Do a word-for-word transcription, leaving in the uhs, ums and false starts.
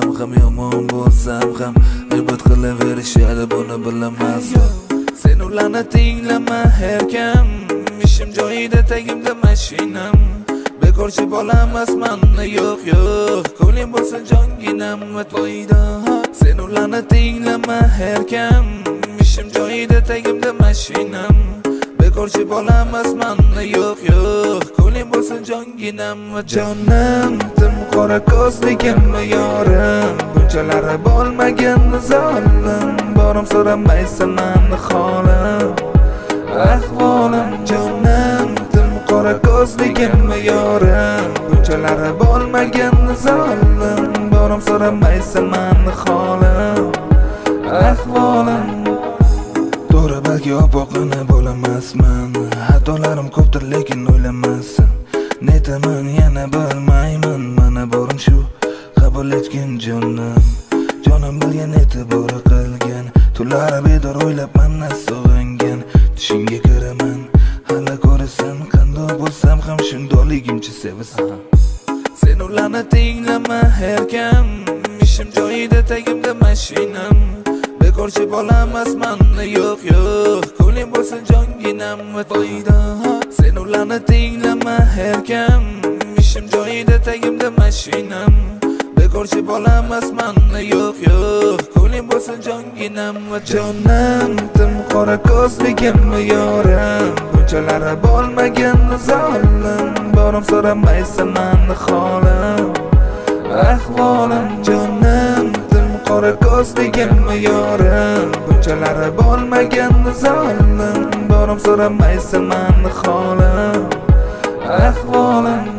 ham yomon bo'lsam ham g'iybat qilaverishadi, buni bilamasman. Sen ularni tinglama herkam, ishim joyida, tagimda mashinam. Bekorchi bola emasman, yo'q yo'q, ko'nglim bo'lsin jonginam va to'yda. Sen ularni tinglama herkam, ishim joyida, tagimda mashinam. Bekorchi bola emasman, yo'q yo'q, ko'nglim bo'lsin jonginam va jonim. Tim qora ko'zligim yorim, bunchalari bo'lmagan zolim. Borim so'ramaysan meni holim, ahvolim jonim. Tim qora ko'zligim yorim, bunchalari bo'lmagan zolim. Borim so'ramaysan meni holim, ahvolim. To'g'ri, balki opoqini bo'lamasman, xatolarim ko'pdir lekin o'ylamassan. Netaman yana bilmayman, mana borim shu, qabul etgin jonim. Jonim bilgan, e'tibor qilgan, tunlari bedor o'ylab mandan sog'ingan. Tushingga kiraman, hali ko'rasan, qandoq bo'lsam ham shundoqligimcha sevasan. Sen ularni tinglama herkam, ishim joyida, tagimda mashinam. Bekorchi bola emasman, yo'q yo'q, ko'nglim bo'lsin jonginam va to'yda. Sen ularni tinglama herkam, ishim joyida, tagimda mashinam. Bekorchi bola emasman, yo'q yo'q, ko'nglim bo'lsin jonginam va jonim. Tim qora ko'zligim yorim, bunchalari bo'lmagan zolim. Borim so'ramaysan meni holim, ahvolim jonim. Tim qora ko'zligim yorim, bunchalari bo'lmagan zolim. Borim so'ramaysan meni holim, ahvolim.